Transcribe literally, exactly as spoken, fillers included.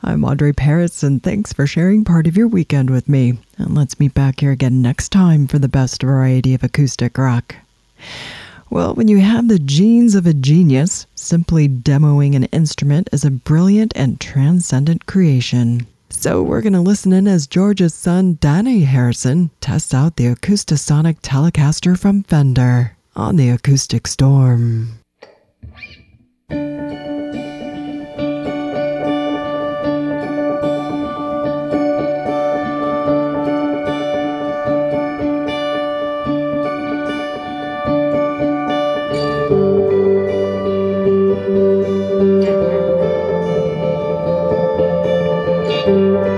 I'm Audrey Paris, and thanks for sharing part of your weekend with me. And let's meet back here again next time for the best variety of acoustic rock. Well, when you have the genes of a genius, simply demoing an instrument is a brilliant and transcendent creation. So we're going to listen in as George's son, Danny Harrison, tests out the Acoustasonic Telecaster from Fender on the Acoustic Storm. Thank you.